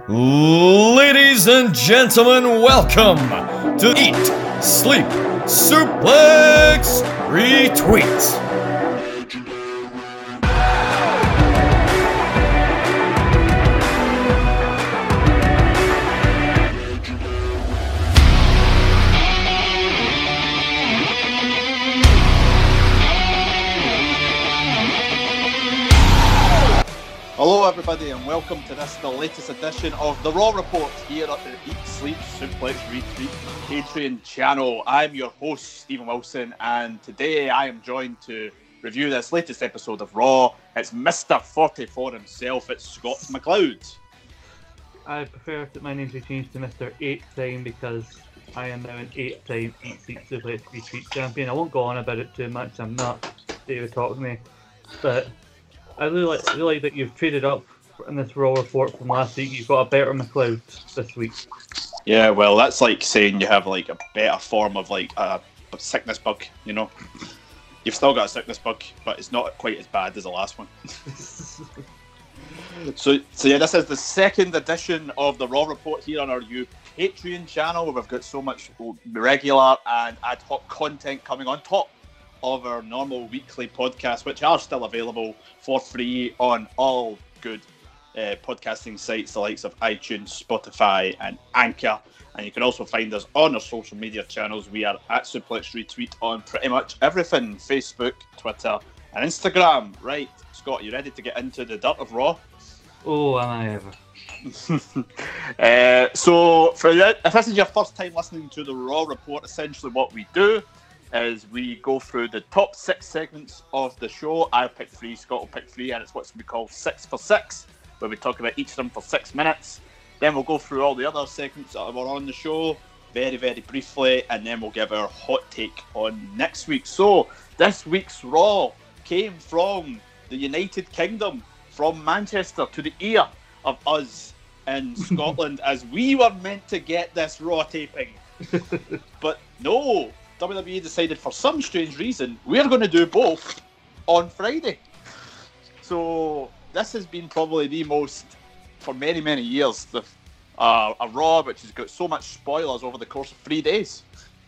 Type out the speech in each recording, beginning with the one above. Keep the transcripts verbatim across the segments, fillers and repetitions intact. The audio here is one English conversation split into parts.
Ladies and gentlemen, welcome to Eat, Sleep, Suplex, Retweet. Hello everybody and welcome to this, the latest edition of the Raw Report here at the Eat, Sleep, Suplex, Retweet Patreon channel. I'm your host, Stephen Wilson, and today I am joined to review this latest episode of Raw. It's Mister forty-four himself, it's Scott McLeod. I prefer that my name be changed to Mister eight time because I am now an eight time Eat, Sleep, Suplex, Retweet champion. I won't go on about it too much, I'm not David Talk to me, but I really like, really like that you've traded up in this Raw report from last week. You've got a better McLeod this week. Yeah, well, that's like saying you have like a better form of like a, a sickness bug, you know? You've still got a sickness bug, but it's not quite as bad as the last one. so, so yeah, this is the second edition of the Raw Report here on our new Patreon channel, where we've got so much regular and ad hoc content coming on top of our normal weekly podcasts, which are still available for free on all good uh, podcasting sites, the likes of iTunes, Spotify, and Anchor. And you can also find us on our social media channels. We are at Suplex Retweet on pretty much everything: Facebook, Twitter, and Instagram. Right, Scott, you ready to get into the dirt of Raw? Oh, am I ever. uh, so, for you, if this is your first time listening to the Raw Report, essentially what we do is we go through the top six segments of the show. I've picked three, Scott will pick three, and it's what we call six for six, where we talk about each of them for six minutes. Then we'll go through all the other segments that were on the show very, very briefly, and then we'll give our hot take on next week. So, this week's Raw came from the United Kingdom, from Manchester, to the ear of us in Scotland, as we were meant to get this Raw taping. But no, W W E decided for some strange reason we're going to do both on Friday. So this has been probably the most, for many, many years, the, uh, a Raw which has got so much spoilers over the course of three days.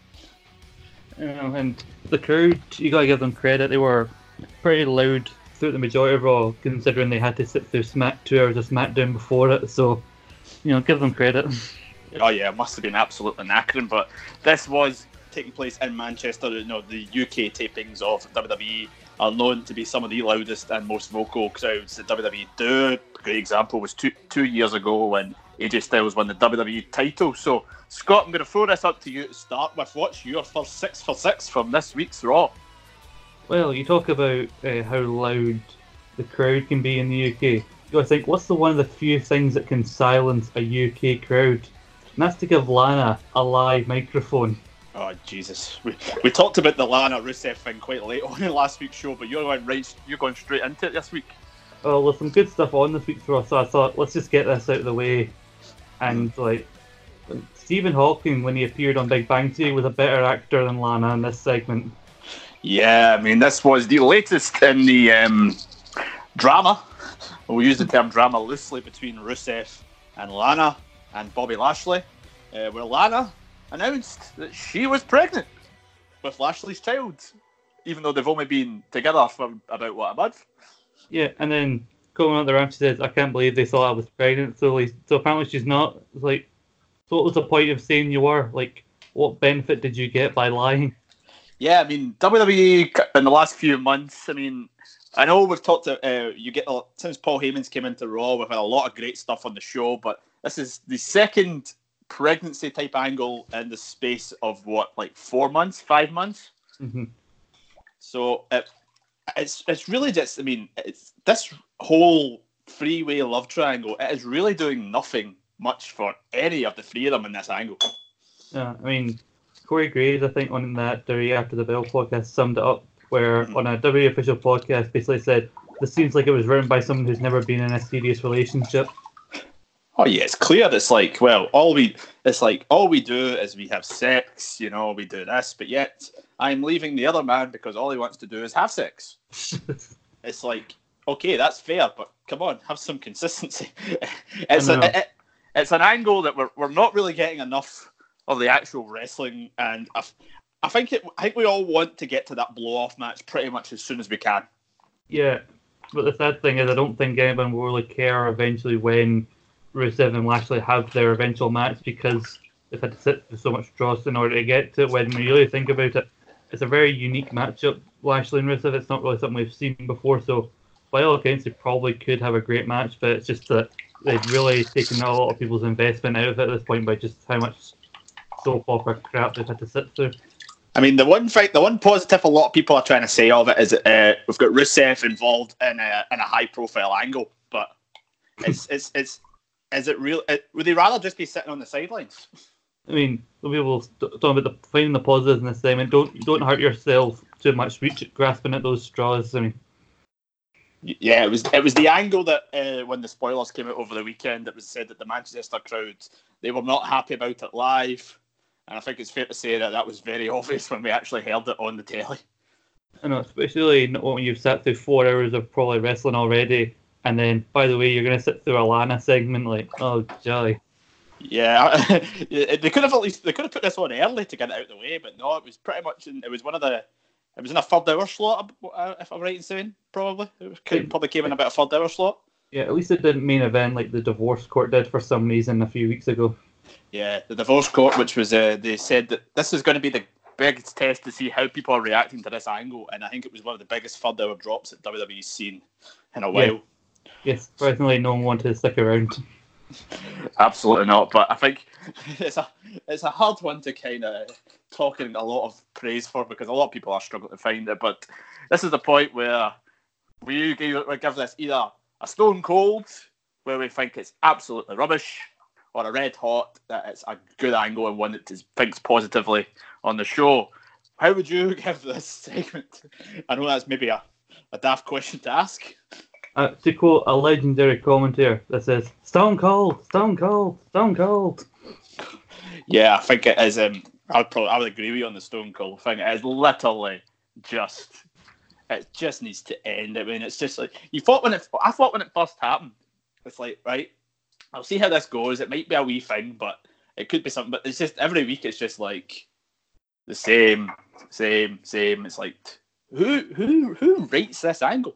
You know, and the crowd, you got to give them credit. They were pretty loud throughout the majority of Raw, considering they had to sit through Smack two hours of SmackDown before it. So, you know, give them credit. Oh yeah, it must have been absolutely knackering, but this was taking place in Manchester. You know, the U K tapings of W W E are known to be some of the loudest and most vocal crowds that W W E do. A great example was two two years ago when A J Styles won the W W E title. So, Scott, I'm going to throw this up to you to start with. What's your first six for six from this week's Raw? Well, you talk about uh, how loud the crowd can be in the U K. You got to think, what's the one of the few things that can silence a U K crowd? And that's to give Lana a live microphone. Oh Jesus! We, we talked about the Lana Rusev thing quite late on in last week's show, but you're going right, you're going straight into it this week. Well, there's some good stuff on this week's Raw, so I thought let's just get this out of the way. And like, Stephen Hawking, when he appeared on Big Bang Theory, was a better actor than Lana in this segment. Yeah, I mean, this was the latest in the um, drama. We'll use the term drama loosely between Rusev and Lana and Bobby Lashley, uh, where Lana announced that she was pregnant with Lashley's child, even though they've only been together for about, what, a month? Yeah, and then coming up the ramp, she says, I can't believe they thought I was pregnant, so like, so apparently she's not. It's like, so what was the point of saying you were? Like, what benefit did you get by lying? Yeah, I mean, W W E in the last few months, I mean, I know we've talked to, uh, you get, uh, since Paul Heyman's came into Raw, we've had a lot of great stuff on the show, but this is the second pregnancy type angle in the space of what, like four months, five months? Mm-hmm. So it, it's it's really just, I mean, it's this whole three-way love triangle, it is really doing nothing much for any of the three of them in this angle. Yeah, I mean, Corey Graves, I think, on that Dirty After the Bell podcast summed it up, where mm-hmm. on a W W E official podcast basically said, this seems like it was written by someone who's never been in a serious relationship. Oh yeah, it's clear. It's like, well, all we, it's like all we do is we have sex, you know, we do this, but yet I'm leaving the other man because all he wants to do is have sex. It's like, okay, that's fair, but come on, have some consistency. It's a, it, it's an angle that we're we're not really getting enough of the actual wrestling, and I, I think it. I think we all want to get to that blow off match pretty much as soon as we can. Yeah, but the sad thing is, I don't think anyone will really care eventually when Rusev and Lashley have their eventual match, because they've had to sit through so much dross in order to get to it. When we really think about it, it's a very unique matchup, Lashley and Rusev. It's not really something we've seen before, so by all accounts, they probably could have a great match, but it's just that they've really taken a lot of people's investment out of it at this point by just how much soap opera crap they've had to sit through. I mean, the one fight, the one positive a lot of people are trying to say of it is uh, we've got Rusev involved in a in a high profile angle, but it's it's it's is it real? It, would they rather just be sitting on the sidelines? I mean, we'll be able to talk about the finding the positives in this segment. Don't don't hurt yourself too much, reach grasping at those straws. I mean, yeah, it was it was the angle that uh, when the spoilers came out over the weekend, it was said that the Manchester crowd, they were not happy about it live. And I think it's fair to say that that was very obvious when we actually heard it on the telly. I know, especially when you've sat through four hours of probably wrestling already, and then, by the way, you're going to sit through a Lana segment, like, oh, jolly. Yeah, they could have at least they could have put this on early to get it out of the way, but no, it was pretty much in, it was one of the it was in a third hour slot, if I'm right in saying, probably. It could, probably came in about a third hour slot. Yeah, at least it didn't main event like the divorce court did for some reason a few weeks ago. Yeah, the divorce court, which was, uh, they said that this is going to be the biggest test to see how people are reacting to this angle, and I think it was one of the biggest third hour drops that W W E's seen in a while. Yeah. Yes, personally, no one wanted to stick around. Absolutely not, but I think it's a it's a hard one to kind of talking a lot of praise for, because a lot of people are struggling to find it, but this is the point where we give, we give this either a stone cold, where we think it's absolutely rubbish, or a red hot, that it's a good angle and one that is, thinks positively on the show. How would you give this segment? I know that's maybe a, a daft question to ask. Uh, to quote a legendary commentator that says, Stone Cold, Stone Cold, Stone Cold. Yeah, I think it is. Um, I would probably I would agree with you on the Stone Cold thing. It is literally just, it just needs to end. I mean, it's just like, you thought when it, I thought when it first happened, it's like, right, I'll see how this goes. It might be a wee thing, but it could be something. But it's just every week, it's just like the same, same, same. It's like, who, who, who rates this angle?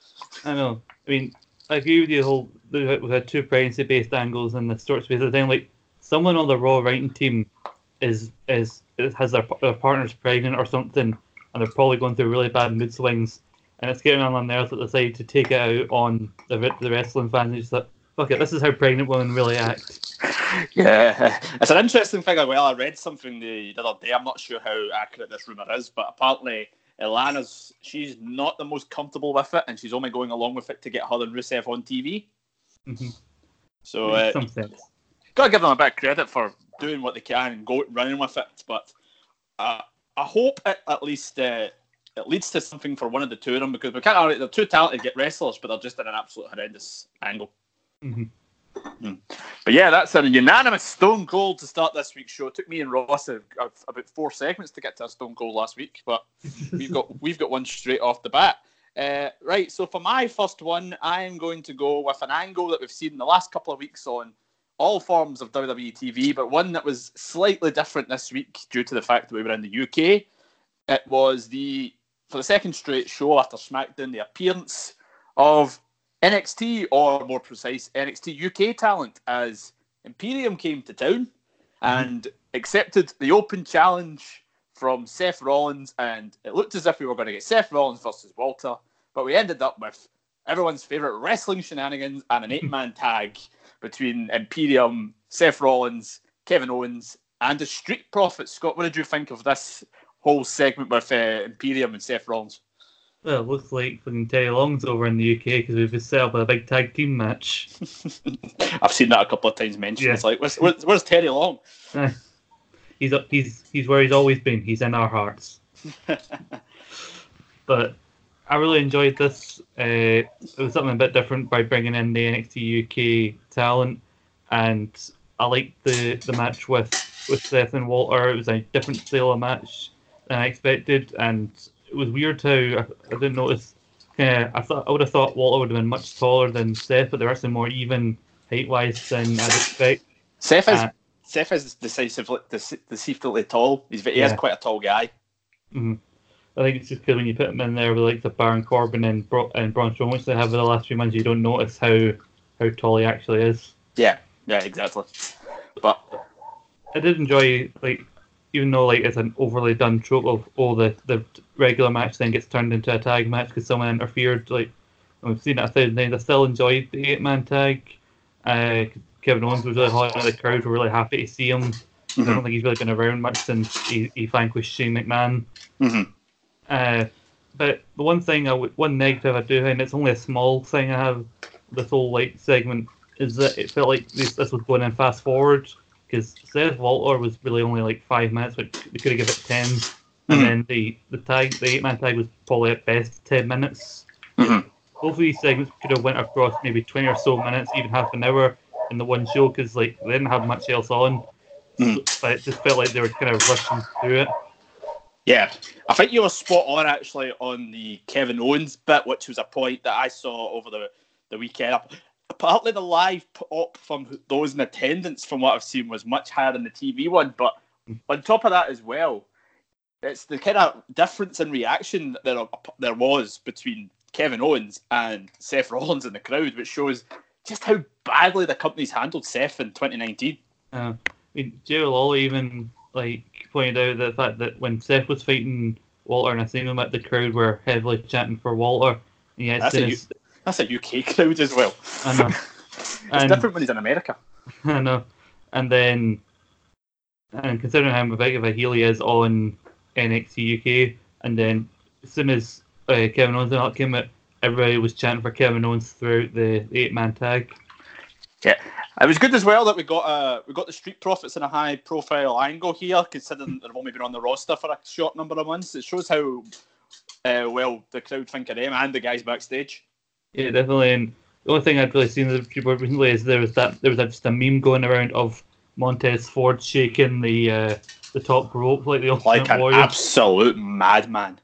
I know. I mean, I agree with you. The whole we had two pregnancy-based angles and the short space of time. Like, someone on the Raw writing team is is has their, their partner's pregnant or something, and they're probably going through really bad mood swings, and it's getting on their nerves that they decide to take it out on the the wrestling fans. And just like, fuck it, this is how pregnant women really act. Yeah, it's an interesting thing as well. I read something the, the other day. I'm not sure how accurate this rumor is, but apparently Ilana's, she's not the most comfortable with it, and she's only going along with it to get her and Rusev on T V. Mm-hmm. So, uh, some sense. Gotta give them a bit of credit for doing what they can and go running with it. But uh, I hope it at least uh, it leads to something for one of the two of them, because we can't argue, they're too talented to get wrestlers, but they're just in an absolute horrendous angle. Mm-hmm. Mm. But yeah, that's a unanimous Stone Cold to start this week's show. It took me and Ross a, a, about four segments to get to a Stone Cold last week, but we've got we've got one straight off the bat. Uh, right, so for my first one, I am going to go with an angle that we've seen in the last couple of weeks on all forms of W W E T V, but one that was slightly different this week due to the fact that we were in the U K. It was the, for the second straight show after SmackDown, the appearance of N X T, or more precise, N X T U K talent, as Imperium came to town and accepted the open challenge from Seth Rollins, and it looked as if we were going to get Seth Rollins versus Walter, but we ended up with everyone's favourite wrestling shenanigans and an eight-man tag between Imperium, Seth Rollins, Kevin Owens, and the Street Profits. Scott, what did you think of this whole segment with uh, Imperium and Seth Rollins? Well, it looks like fucking Terry Long's over in the U K because we've been set up a big tag team match. I've seen that a couple of times mentioned. Yeah. It's like, where's, where's, where's Terry Long? Uh, he's he's he's where he's always been. He's in our hearts. But I really enjoyed this. Uh, it was something a bit different by bringing in the N X T U K talent, and I liked the, the match with, with Seth and Walter. It was a different style of match than I expected, and it was weird how I, I didn't notice. Kind of, I thought I would have thought Walter would have been much taller than Seth, but they're actually more even height wise than I'd expect. Seth is Uh, Seth is decisively dece- deceivably tall. He's he Yeah. is quite a tall guy. mhm. I think it's just because when you put him in there with like the Baron Corbin and Bro- and Braun Strowman, which they have for the last few months, you don't notice how how tall he actually is. Yeah, yeah, exactly. But I did enjoy, like, even though like it's an overly done trope of oh the the regular match then gets turned into a tag match because someone interfered. Like we've seen it a thousand times. I still enjoyed the eight man tag. Uh, Kevin Owens was really hot, and the crowd were really happy to see him. I mhm, don't think he's really been around much since he, he vanquished Shane McMahon. mhm. Uh, but the one thing, I w- one negative I do, and it's only a small thing I have this whole like segment, is that it felt like this, this was going in fast forward because Seth Walter was really only like five minutes, but they could have given it ten, and Mhm. then the the tag, the eight man tag was probably at best ten minutes. Mhm. Both of these segments could have went across maybe twenty or so minutes, even half an hour in the one show because like they didn't have much else on, Mhm. so, but it just felt like they were kind of rushing through it. Yeah, I think you were spot on actually on the Kevin Owens bit, which was a point that I saw over the, the weekend. Partly the live pop from those in attendance, from what I've seen, was much higher than the T V one. But on top of that as well, it's the kind of difference in reaction that there, there was between Kevin Owens and Seth Rollins in the crowd, which shows just how badly the company's handled Seth in twenty nineteen. Uh, I mean, Jerry Lawler even like pointed out the fact that when Seth was fighting Walter, and I seen him at the crowd were heavily chanting for Walter. And yet, That's as a, soon U- as, that's a U K crowd as well. I know, It's and different when he's in America. I know, and then and considering how big of a heel he is on N X T U K, and then as soon as uh, Kevin Owens and all came out, everybody was chanting for Kevin Owens throughout the, the eight man tag. Yeah, it was good as well that we got uh, we got the Street Profits in a high profile angle here, considering they've only been on the roster for a short number of months. It shows how uh, well the crowd think of them and the guys backstage. Yeah, definitely. And the only thing I'd really seen in the report recently is there was that there was just a meme going around of Montez Ford shaking the uh, the top rope like the Like Ultimate an Warrior. absolute madman.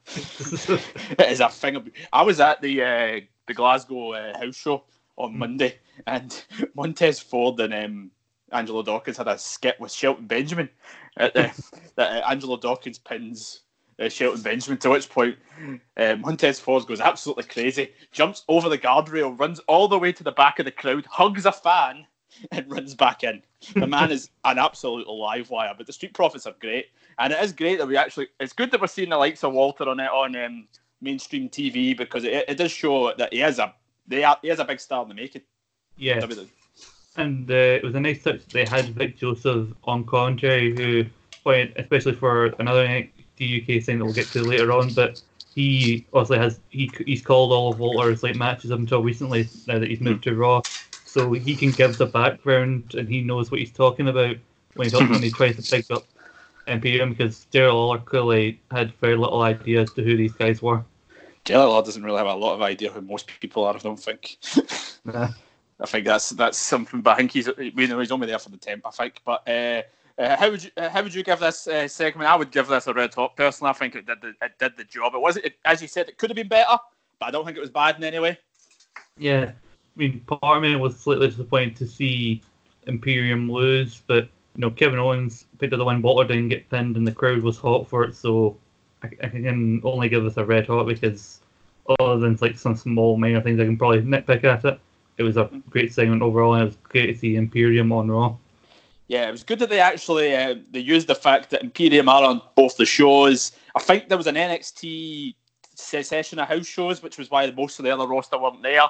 It is a thing. Of, I was at the uh, the Glasgow uh, house show on Monday, and Montez Ford and um, Angelo Dawkins had a skit with Shelton Benjamin. At the, that uh, Angelo Dawkins pins uh, Shelton Benjamin, to which point uh, Montez Ford goes absolutely crazy, jumps over the guardrail, runs all the way to the back of the crowd, hugs a fan, and runs back in. The man is an absolute live wire, but the Street Profits are great, and it is great that we actually. It's good that we're seeing the likes of Walter on it on um, mainstream T V, because it, it does show that he is a they are, he is a big star in the making. Yeah, W W E. and uh, it was a nice touch. They had Vic Joseph on commentary, who pointed, especially for another N X T U K thing that we'll get to later on, but he also has he he's called all of Walter's like matches up until recently. Now that he's moved to Raw. So he can give the background, and he knows what he's talking about when he, talks, when he tries to pick up Imperium, because Jerry Lawler clearly had very little idea as to who these guys were. Jerry Lawler doesn't really have a lot of idea who most people are, I don't think. Nah. I think that's that's something, but I think he's you know he's only there for the temp, I think. But uh, uh, how would you uh, how would you give this uh, segment? I would give this a red hot. Personally, I think it did the it did the job. It wasn't, it, as you said, it could have been better, but I don't think it was bad in any way. Yeah, I mean, part of me was slightly disappointed to see Imperium lose, but you know, Kevin Owens picked up the win. Walter didn't get pinned, and the crowd was hot for it. So I, I can only give this a red hot because, other than like some small minor things I can probably nitpick at it, it was a great segment overall, and it was great to see Imperium on Raw. Yeah, it was good that they actually uh, they used the fact that Imperium are on both the shows. I think there was an N X T session of house shows, which was why most of the other roster weren't there.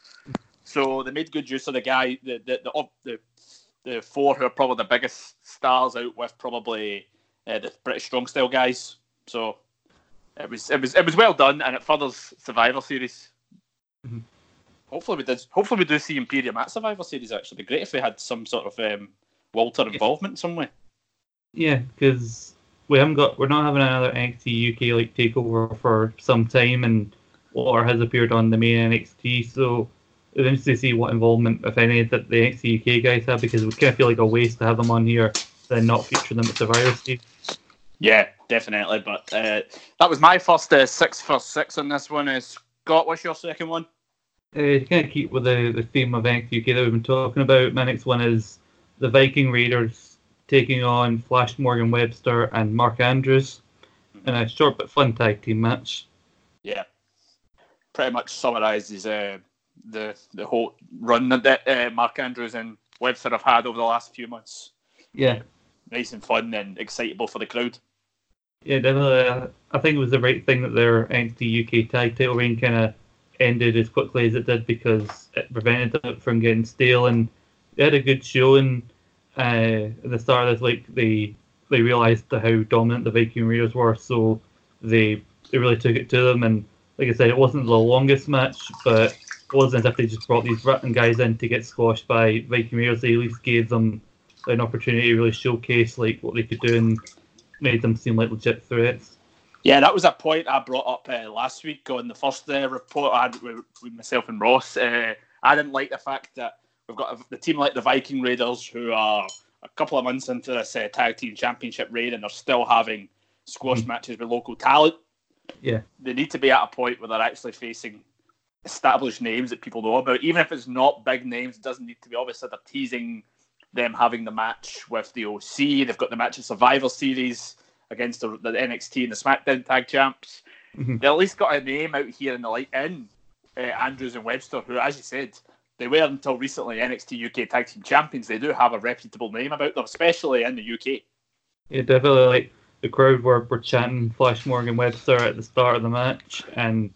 So they made good use of the guy, the the the, the, the four who are probably the biggest stars out with probably uh, the British Strong Style guys. So it was it was it was well done, and it furthers Survivor Series. Mm-hmm. Hopefully we did. Hopefully we do see Imperium at Survivor Series. Actually, it'd be great if they had some sort of um, Walter involvement some way. Yeah, because we haven't got, we're not having another N X T U K like takeover for some time, and Walter has appeared on the main N X T, so it's interesting to see what involvement, if any, that the N X T U K guys have, because we kind of feel like a waste to have them on here, then not feature them at Survivor Series. Yeah, definitely. But uh, that was my first uh, six for six on this one. Uh, Scott, what's your second one? Uh, to kind of keep with the, the theme of N X T U K that we've been talking about, my next one is the Viking Raiders taking on Flash Morgan Webster and Mark Andrews in a short but fun tag team match. Yeah, pretty much summarises uh, the the whole run that uh, Mark Andrews and Webster have had over the last few months. Yeah. Nice and fun and excitable for the crowd. Yeah, definitely. I think it was the right thing that their N X T U K tag title reign kind of ended as quickly as it did, because it prevented it from getting stale, and they had a good showing uh, at the start of this. Like, they they realised how dominant the Viking Raiders were, so they they really took it to them. And like I said, it wasn't the longest match, but it wasn't as if they just brought these rotten guys in to get squashed by Viking Raiders. They at least gave them an opportunity to really showcase like what they could do and made them seem like legit threats. Yeah, that was a point I brought up uh, last week on the first uh, report I had with, with myself and Ross. Uh, I didn't like the fact that we've got a, the team like the Viking Raiders, who are a couple of months into this uh, tag team championship reign, and they're still having squash mm. matches with local talent. Yeah, they need to be at a point where they're actually facing established names that people know about. Even if it's not big names, it doesn't need to be. Obviously, they're teasing them having the match with the O C. They've got the match of Survivor Series against the, the N X T and the SmackDown tag champs. Mm-hmm. They at least got a name out here in the light in uh, Andrews and Webster, who, as you said, they were until recently N X T U K tag team champions. They do have a reputable name about them, especially in the U K. Yeah, definitely. Like, the crowd were, were chanting Flash Morgan Webster at the start of the match, and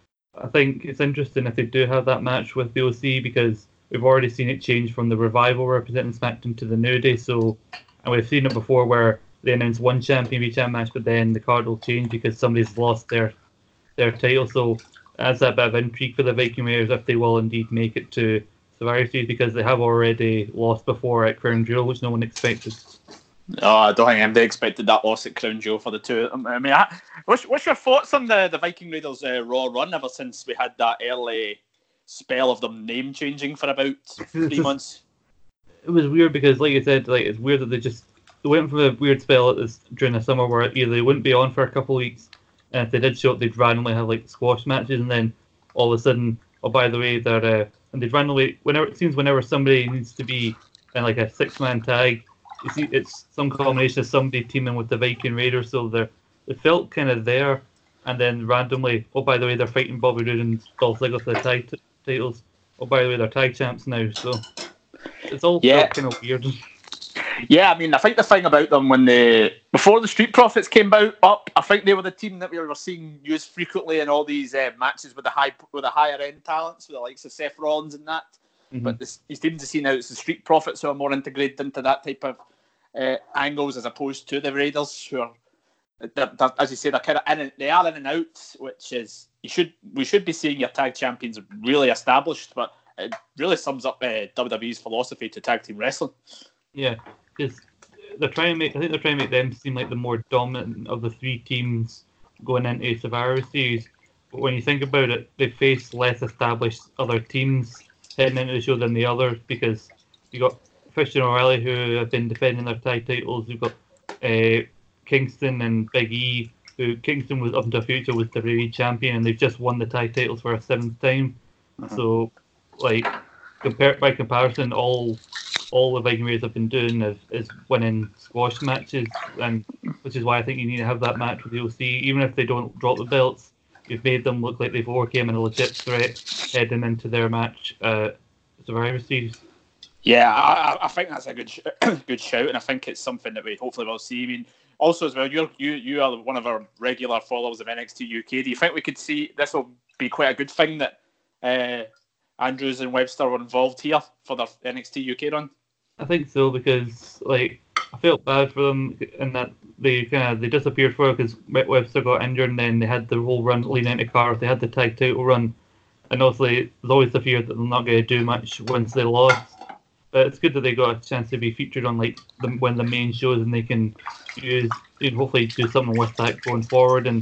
I think it's interesting if they do have that match with the O C, because we've already seen it change from the Revival representing SmackDown to the New Day. So, and we've seen it before where they announce one champion each match, but then the card will change because somebody's lost their their title. So that's a bit of intrigue for the Viking Raiders if they will indeed make it to Survivor Series, because they have already lost before at Crown Jewel, which no one expected. No, I don't think anybody expected that loss at Crown Jewel for the two of them. I mean, I, what's, what's your thoughts on the, the Viking Raiders' uh, Raw run ever since we had that early spell of them name changing for about three just, months? It was weird because, like you said, like it's weird that they just they went from a weird spell at this, during the summer where either they wouldn't be on for a couple of weeks, and if they did show up, they'd randomly have like squash matches, and then all of a sudden, oh by the way, they're uh, and they'd randomly whenever it seems whenever somebody needs to be in like a six man tag, you see it's some combination of somebody teaming with the Viking Raiders, so they're they felt kind of there, and then randomly, oh by the way, they're fighting Bobby Roode and Dolph Ziggler for the tag t- titles. Oh by the way, they're tag champs now, so it's all yeah. kind of weird. Yeah, I mean, I think the thing about them when they before the Street Profits came out up, I think they were the team that we were seeing used frequently in all these uh, matches with the high with the higher end talents, with the likes of Seth Rollins and that. Mm-hmm. But this, you seem to see now it's the Street Profits who are more integrated into that type of uh, angles as opposed to the Raiders, who are, they're, they're, as you say, they're kind of in and, they are in and out, which is you should we should be seeing your tag champions really established, but it really sums up uh, W W E's philosophy to tag team wrestling. Yeah, because they're trying to make I think they're trying to make them seem like the more dominant of the three teams going into Survivor Series. But when you think about it, they face less established other teams heading into the show than the others, because you got Christian O'Reilly, who have been defending their tag titles. You've got uh, Kingston and Big E, who Kingston was up until future was the W W E champion, and they've just won the tag titles for a seventh time. Uh-huh. So, like, compared by comparison, all all the Viking Raiders have been doing is, is winning squash matches, and which is why I think you need to have that match with the O C, even if they don't drop the belts. You've made them look like they've overcame a legit threat heading into their match uh, Survivor Series. Yeah, I, I think that's a good sh- good shout, and I think it's something that we hopefully will see. I mean, also as well, you're, you you are one of our regular followers of N X T U K. Do you think we could see this will be quite a good thing that uh, Andrews and Webster were involved here for their N X T U K run? I think so, because like I felt bad for them in that they kind of they disappeared for it because Webster got injured, and then they had the whole run leading into Cardiff. They had the tag title run, and obviously there's always the fear that they're not going to do much once they lost. But it's good that they got a chance to be featured on like the, when the main shows, and they can use and hopefully do something with that going forward. And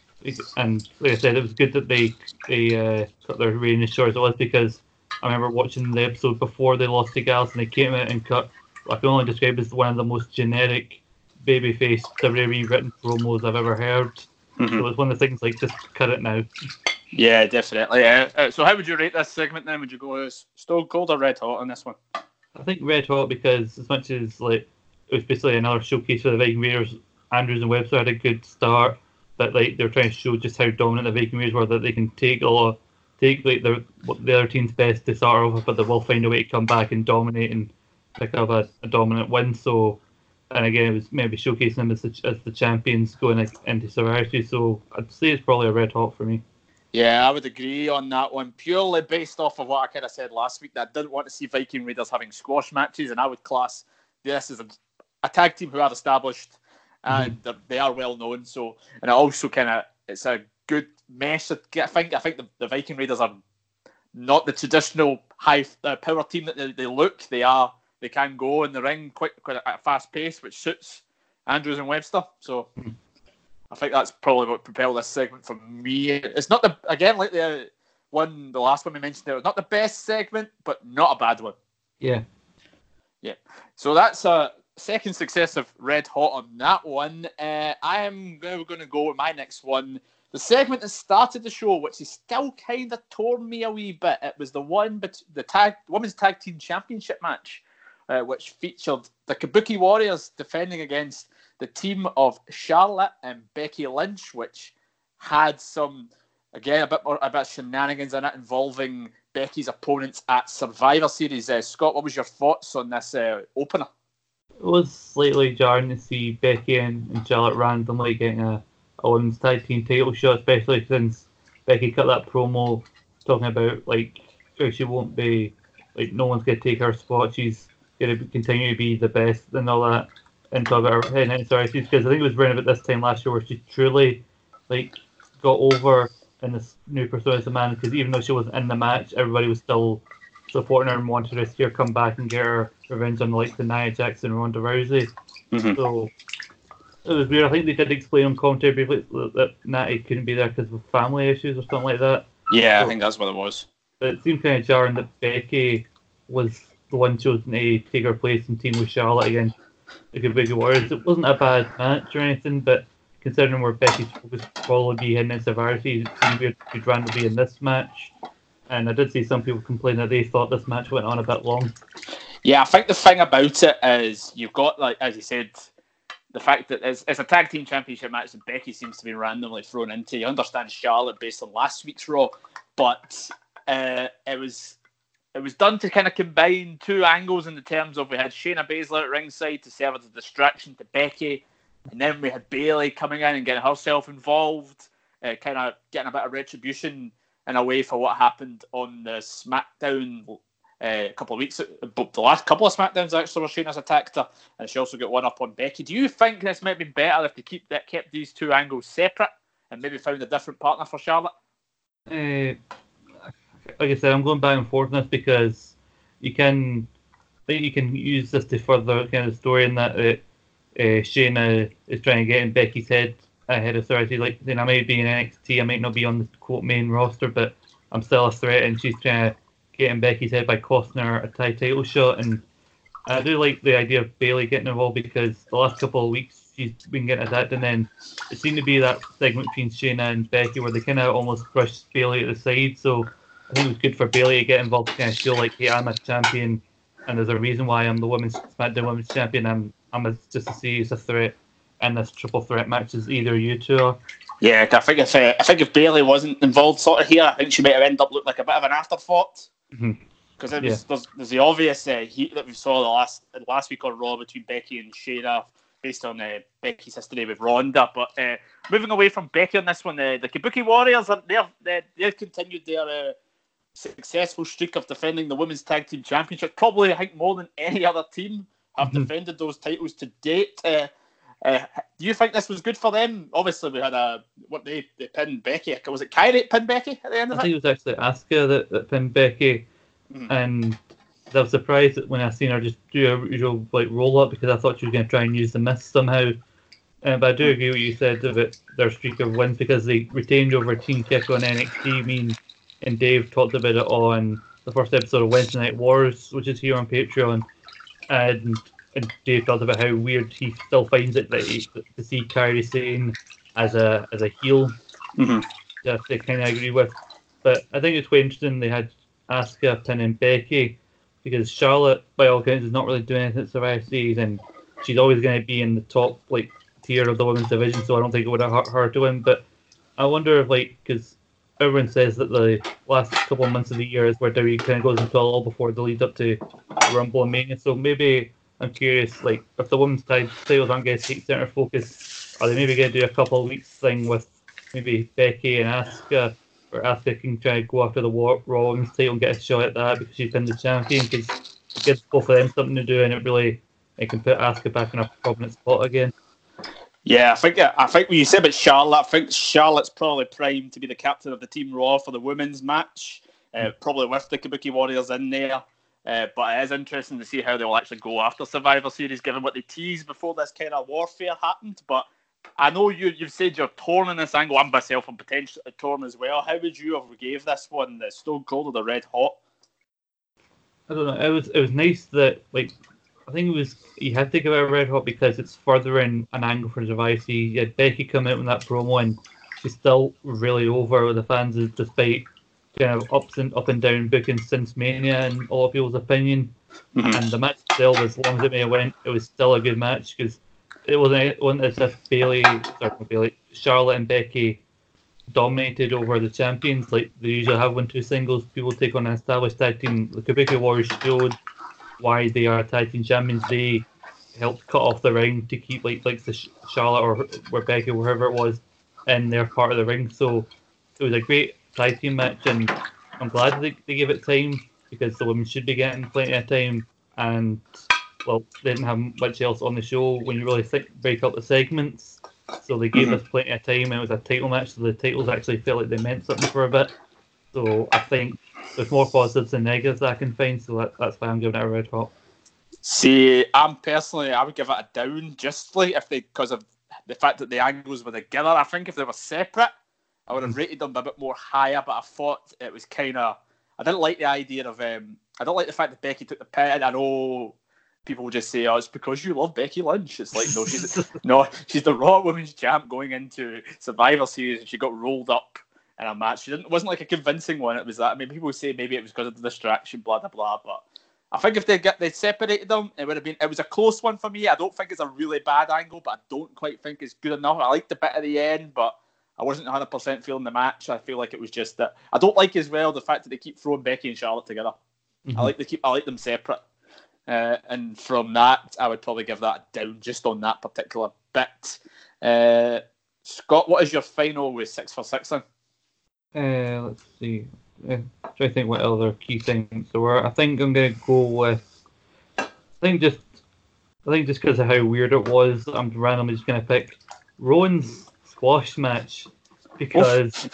and like I said, it was good that they they uh, cut their reign as short as it was, because I remember watching the episode before they lost to Gals, and they came out and cut what I can only describe as one of the most generic babyface W W E written promos I've ever heard. Mm-hmm. So it's one of the things like just cut it now. Yeah, definitely. Uh, uh, so how would you rate this segment then? Would you go as Stone Cold or Red Hot on this one? I think red hot because as much as like it was basically another showcase for the Viking Raiders, Andrews and Webster had a good start, but like they were trying to show just how dominant the Viking Raiders were, that they can take a lot, take like the the other team's best to start off with, but they will find a way to come back and dominate and pick up a, a dominant win. So, and again, it was maybe showcasing them as the, as the champions going into Survivor. So I'd say it's probably a red hot for me. Yeah, I would agree on that one, purely based off of what I kind of said last week, that I didn't want to see Viking Raiders having squash matches, and I would class this as a, a tag team who are established, and mm-hmm. they are well known. So, and it also kind of, it's a good mesh. I think I think the, the Viking Raiders are not the traditional high uh, power team that they, they look. They are, they can go in the ring quite, quite at a fast pace, which suits Andrews and Webster. So, mm-hmm. I think that's probably what propelled this segment for me. It's not the, again, like the one, the last one we mentioned there, not the best segment, but not a bad one. Yeah. Yeah. So that's a second successive red hot on that one. Uh, I am going to go with my next one. The segment that started the show, which is still kind of torn me a wee bit. It was the one, but the tag, Women's Tag Team Championship match, uh, which featured the Kabuki Warriors defending against the team of Charlotte and Becky Lynch, which had some, again, a bit more a bit of shenanigans in it involving Becky's opponents at Survivor Series. Uh, Scott, what was your thoughts on this uh, opener? It was slightly jarring to see Becky and, and Charlotte randomly getting a, a women's tag team title shot, especially since Becky cut that promo talking about like how she won't be, like no one's going to take her spot. She's going to continue to be the best and all that. And talk about her heading into Survivor Series, because I think it was around about this time last year where she truly like got over in this new persona as a man, because even though she wasn't in the match, everybody was still supporting her and wanted her to see her come back and get her revenge on like the Nia Jackson and Ronda Rousey. Mm-hmm. So it was weird. I think they did explain on commentary briefly that Natty couldn't be there because of family issues or something like that. Yeah, so, I think that's what it was. But it seemed kind of jarring that Becky was the one chosen to take her place and team with Charlotte against the Kabuki Warriors. It wasn't a bad match or anything, but considering where Becky's focus probably be heading into Survivor Series, it seemed weird to randomly be in this match. And I did see some people complain that they thought this match went on a bit long. Yeah, I think the thing about it is you've got, like as you said, the fact that it's, it's a tag team championship match that Becky seems to be randomly thrown into. You understand Charlotte based on last week's Raw, but uh, it was it was done to kind of combine two angles in the terms of we had Shayna Baszler at ringside to serve as a distraction to Becky, and then we had Bayley coming in and getting herself involved, uh, kind of getting a bit of retribution in a way for what happened on the SmackDown uh, a couple of weeks, the last couple of SmackDowns actually where Shayna's attacked her, and she also got one up on Becky. Do you think this might be better if they keep that kept these two angles separate and maybe found a different partner for Charlotte? Uh, like I said, I'm going back and forth on this because you can, I think you can use this to further kind of story in that uh, uh, Shayna is trying to get in Becky's head ahead of Survivor Series. Like, then I might be in N X T, I might not be on the quote main roster, but I'm still a threat, and she's trying to get in Becky's head by costing her a tag title shot. And I do like the idea of Bayley getting involved because the last couple of weeks she's been getting attacked, and then it seemed to be that segment between Shayna and Becky where they kind of almost brushed Bayley at the side. So I think it was good for Bayley to get involved to kind of show like, hey, I'm a champion, and there's a reason why I'm the women's SmackDown Women's Champion. I'm I'm a, just to see as a threat in this triple threat match as either you two are. Yeah, I think if uh, I think if Bayley wasn't involved sort of here, I think she might have ended up looking like a bit of an afterthought. Because mm-hmm. yeah. there's, there's the obvious uh, heat that we saw the last last week on Raw between Becky and Shayna, based on uh, Becky's history with Ronda. But uh, moving away from Becky on this one, uh, the Kabuki Warriors are they've they've continued their uh, successful streak of defending the Women's Tag Team Championship. Probably, I think, more than any other team have mm-hmm. defended those titles to date. Uh, uh, do you think this was good for them? Obviously, we had a what they, they pinned Becky. Was it Kyrie that pinned Becky at the end of I it? think it was actually Asuka that, that pinned Becky, mm. and I was surprised when I seen her just do a usual like roll up because I thought she was going to try and use the mist somehow. Uh, but I do agree with what you said about their streak of wins because they retained over Team Kick on N X T. I mean, and Dave talked about it on the first episode of Wednesday Night Wars, which is here on Patreon, and. And Dave talked about how weird he still finds it that he, to see Kairi Sane as a as a heel. Mm-hmm. That they kind of agree with. But I think it's quite interesting they had Asuka pinning Becky, because Charlotte, by all accounts, is not really doing anything at Survivor Series, and she's always going to be in the top like tier of the women's division. So I don't think it would have hurt her to win. But I wonder if like because everyone says that the last couple of months of the year is where W W E kind of goes into a lull before the lead up to Rumble and Mania. So maybe I'm curious, like if the women's titles aren't going to take center focus, are they maybe going to do a couple of weeks thing with maybe Becky and Asuka, or Asuka can try to go after the Raw Women's title and get a shot at that because she's been the champion, because it gives both of them something to do, and it really it can put Asuka back in a prominent spot again. Yeah, I think I think when you said about Charlotte, I think Charlotte's probably primed to be the captain of the Team Raw for the women's match, uh, probably with the Kabuki Warriors in there. Uh, but it is interesting to see how they'll actually go after Survivor Series, given what they teased before this kind of warfare happened. But I know you, you've said you're torn in this angle. I'm myself am potentially torn as well. How would you have gave this one the Stone Cold or the Red Hot? I don't know. It was it was nice that, like, I think it was, you had to give it a Red Hot because it's furthering an angle for Survivor Series. You had Becky come out with that promo, and she's still really over with the fans, despite kind of ups and up and down booking since Mania in a lot of people's opinion. Mm-hmm. And the match itself, as long as it may have went, it was still a good match, because it wasn't, it wasn't as if Bayley, sorry, Bayley, Charlotte and Becky dominated over the champions like they usually have when two singles people take on an established tag team. The Kabuki Warriors showed why they are tag team champions. They helped cut off the ring to keep like like the Charlotte or Rebecca, wherever it was, in their part of the ring. So it was a great tag team match, and I'm glad they, they gave it time, because the women should be getting plenty of time. And well, they didn't have much else on the show when you really think, break up the segments. So they gave mm-hmm. us plenty of time, and it was a title match, so the titles actually felt like they meant something for a bit. So I think there's more positives than negatives that I can find, so that, that's why I'm giving it a Red Hot. See, I'm personally, I would give it a down, justly, if they, because of the fact that the angles were together. I think if they were separate, I would have rated them a bit more higher, but I thought it was kind of, I didn't like the idea of, um, I don't like the fact that Becky took the pin. I know people will just say, oh, it's because you love Becky Lynch. It's like, no, she's no, she's the Raw Women's Champ going into Survivor Series, and she got rolled up in a match. She didn't, it wasn't like a convincing one. It was that. I mean, people would say maybe it was because of the distraction, blah, blah, blah. But I think if they get they separated them, it would have been, it was a close one for me. I don't think it's a really bad angle, but I don't quite think it's good enough. I liked the bit at the end, but I wasn't one hundred percent feeling the match. I feel like it was just that. I don't like as well the fact that they keep throwing Becky and Charlotte together. Mm-hmm. I like they keep, I like them separate. Uh, and from that, I would probably give that a down just on that particular bit. Uh, Scott, what is your final with six for six then? Uh, let's see. Uh, try to think what other key things there were. I think I'm going to go with. I think just. I think just because of how weird it was, I'm randomly just going to pick Rowan's squash match, because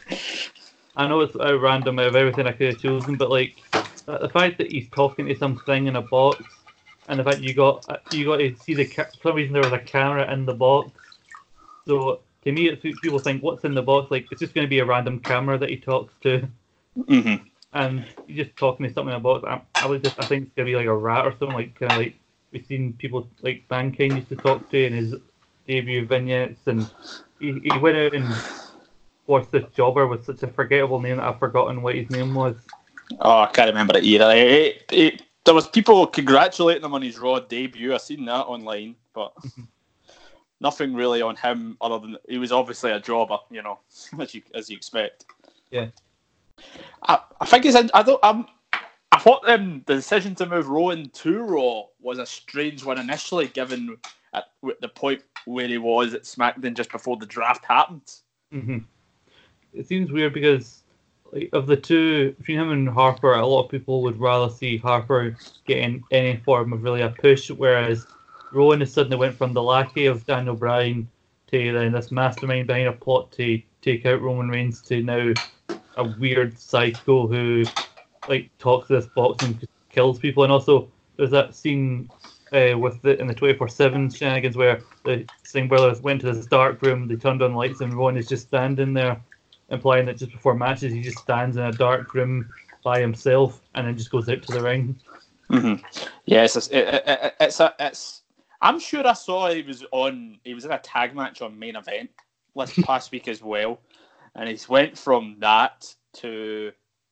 I know it's a random out of everything I could have chosen, but like. The fact that he's talking to something in a box, and the fact you got you got to see the ca- for some reason there was a camera in the box. So to me, it's, people think, what's in the box? Like, it's just going to be a random camera that he talks to, mm-hmm. and he's just talking to something in a box. I, I was just I think it's going to be like a rat or something, like kind of like we've seen people like Mankind used to talk to in his debut vignettes, and he, he went out and watched this jobber with such a forgettable name that I've forgotten what his name was. Oh, I can't remember it either. It, it, it, there was people congratulating him on his Raw debut. I've seen that online, but nothing really on him other than he was obviously a jobber, you know, as you as you expect. Yeah, I, I think it's. I don't. I'm, I thought um, the decision to move Rowan to Raw was a strange one initially, given at the point where he was at SmackDown just before the draft happened. Mm-hmm. It seems weird because. Like, of the two, between him and Harper, a lot of people would rather see Harper getting any form of really a push, whereas Rowan has suddenly went from the lackey of Daniel Bryan to then this mastermind behind a plot to take out Roman Reigns to now a weird psycho who like talks to this box and kills people. And also there's that scene uh, with the in the twenty-four seven shenanigans where the Singh brothers went to this dark room, they turned on lights, and Rowan is just standing there, implying that just before matches he just stands in a dark room by himself and then just goes out to the ring. Mm-hmm. Yes, it's, it, it, it's a, it's. I'm sure I saw he was on. He was in a tag match on Main Event last past week as well, and he's went from that to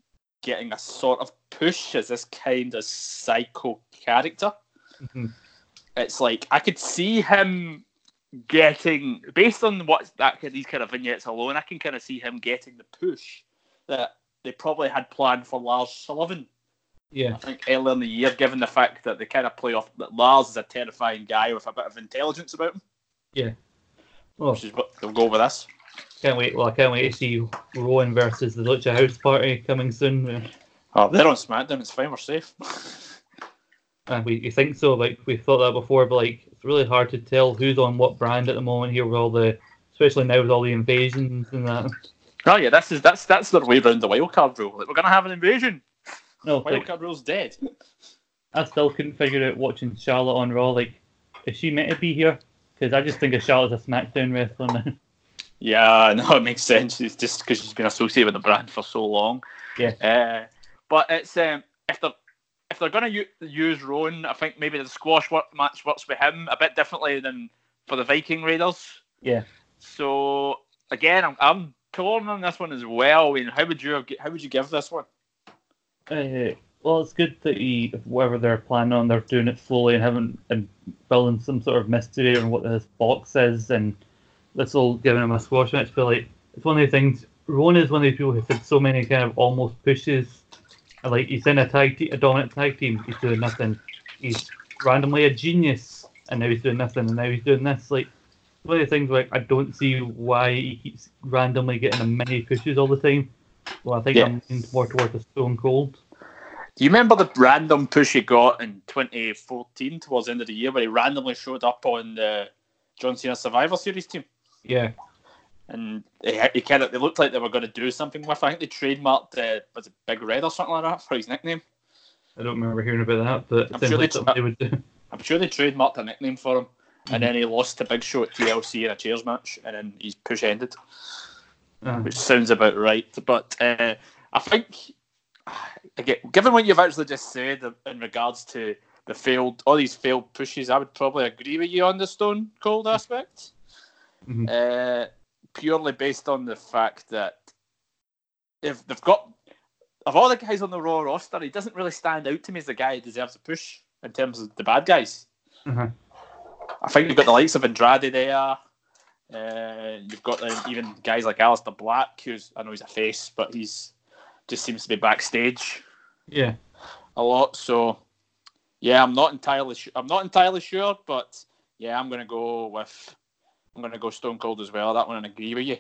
getting a sort of push as this kind of psycho character. Mm-hmm. It's like I could see him getting, based on what that these kind of vignettes alone, I can kind of see him getting the push that they probably had planned for Lars Sullivan. Yeah, I think earlier in the year, given the fact that they kind of play off that Lars is a terrifying guy with a bit of intelligence about him. Yeah. Well, which is what they'll go with this. Can't wait. Well, I can't wait to see Rowan versus the Lucha House Party coming soon. Oh, they're on SmackDown. It's fine. We're safe. And we you think so? Like we thought that before, but like it's really hard to tell who's on what brand at the moment here with all the, especially now with all the invasions and that. Oh yeah, this is that's that's their way around the wildcard rule. Like, we're gonna have an invasion. No, wildcard like, rule's dead. I still couldn't figure out watching Charlotte on Raw. Like, is she meant to be here? Because I just think of Charlotte as a SmackDown wrestler now. Yeah, no, it makes sense. It's just because she's been associated with the brand for so long. Yeah. Uh, but it's um, if they're if they're going to u- use Rowan, I think maybe the squash work match works with him a bit differently than for the Viking Raiders. Yeah. So again, I'm I'm torn on this one as well. I mean, how would you how would you give this one? Uh, well, it's good that he, whatever they're planning on, they're doing it slowly and having and building some sort of mystery on what this box is, and this will give him a squash match. But like, it's one of the things. Rowan is one of the people who's had so many kind of almost pushes. And, like, he's in a tag te- a dominant tag team. He's doing nothing. He's randomly a genius, and now he's doing nothing. And now he's doing this. Like, one of the things like I don't see why he keeps randomly getting a many pushes all the time. Well, I think Yeah. I'm leaning more towards a Stone Cold. Do you remember the random push he got in twenty fourteen towards the end of the year where he randomly showed up on the John Cena Survivor Series team? Yeah. And he, he kind of, they looked like they were going to do something with. I think they trademarked uh, was it Big Red or something like that for his nickname. I don't remember hearing about that, but I'm it seems sure like they- something they would do. I'm sure they trademarked a nickname for him, Mm-hmm. and then he lost to Big Show at T L C in a chairs match, and then his push ended, Uh, which sounds about right. But uh, I think, again, given what you've actually just said in regards to the failed, all these failed pushes, I would probably agree with you on the Stone Cold aspect. Mhm. Uh, purely based on the fact that if they've got, of all the guys on the Raw roster, he doesn't really stand out to me as the guy who deserves a push in terms of the bad guys. uh-huh. I think you've got the likes of Andrade there. Uh, you've got uh, even guys like Aleister Black, who's, I know he's a face, but he's just seems to be backstage Yeah. a lot. So yeah, I'm not entirely sure. I'm not entirely sure, but yeah, I'm gonna go with. I'm going to go Stone Cold as well. That one, and agree with you.